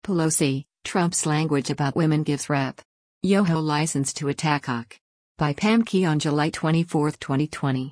Pelosi, Trump's language about women gives Rep. Yoho license to attack Huck. By Pam Key on July 24, 2020.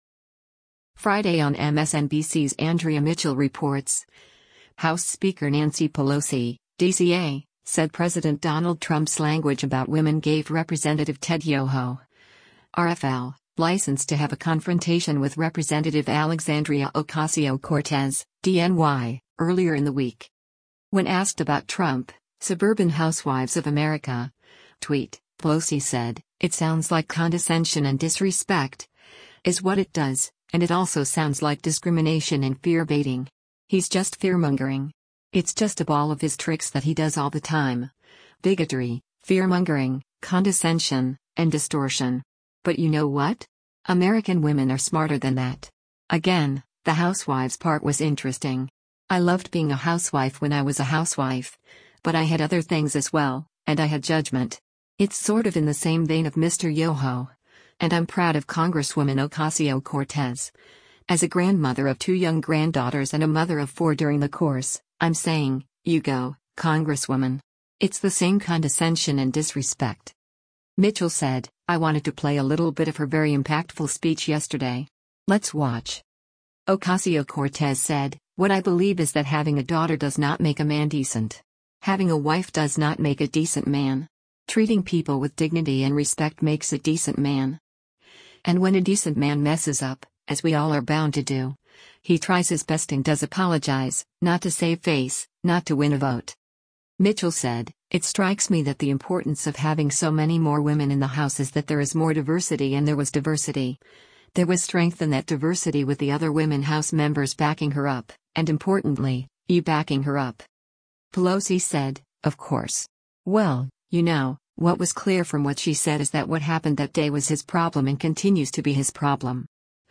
Friday on MSNBC's Andrea Mitchell reports. House Speaker Nancy Pelosi, DCA, said President Donald Trump's language about women gave Representative Ted Yoho, RFL, license to have a confrontation with Representative Alexandria Ocasio-Cortez, DNY, earlier in the week. When asked about Trump, Suburban Housewives of America tweet, Pelosi said, "It sounds like condescension and disrespect. Is what it does, and it also sounds like discrimination and fear-baiting. He's just fear-mongering. It's just a ball of his tricks that he does all the time. Bigotry, fear-mongering, condescension, and distortion. But you know what? American women are smarter than that." Again, the housewives part was interesting. "I loved being a housewife when I was a housewife. But I had other things as well, and I had judgment." It's sort of in the same vein of Mr. Yoho. And I'm proud of Congresswoman Ocasio-Cortez. As a grandmother of 2 young granddaughters and a mother of 4 during the course, I'm saying, you go, Congresswoman. It's the same condescension and disrespect. Mitchell said, "I wanted to play a little bit of her very impactful speech yesterday. Let's watch." Ocasio-Cortez said, "What I believe is that having a daughter does not make a man decent. Having a wife does not make a decent man. Treating people with dignity and respect makes a decent man. And when a decent man messes up, as we all are bound to do, he tries his best and does apologize, not to save face, not to win a vote." Mitchell said, "It strikes me that the importance of having so many more women in the House is that there is more diversity, and there was diversity. There was strength in that diversity with the other women House members backing her up, and importantly, you backing her up." Pelosi said, "Of course. Well, you know, what was clear from what she said is that what happened that day was his problem and continues to be his problem.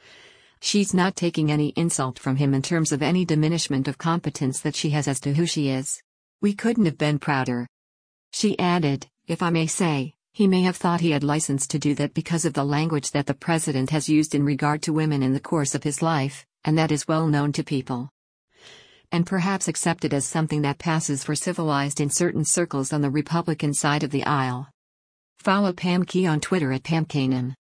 She's not taking any insult from him in terms of any diminishment of competence that she has as to who she is. We couldn't have been prouder." She added, "If I may say, he may have thought he had license to do that because of the language that the president has used in regard to women in the course of his life, and that is well known to people. And perhaps accepted as something that passes for civilized in certain circles on the Republican side of the aisle." Follow Pam Key on Twitter at PamKanan.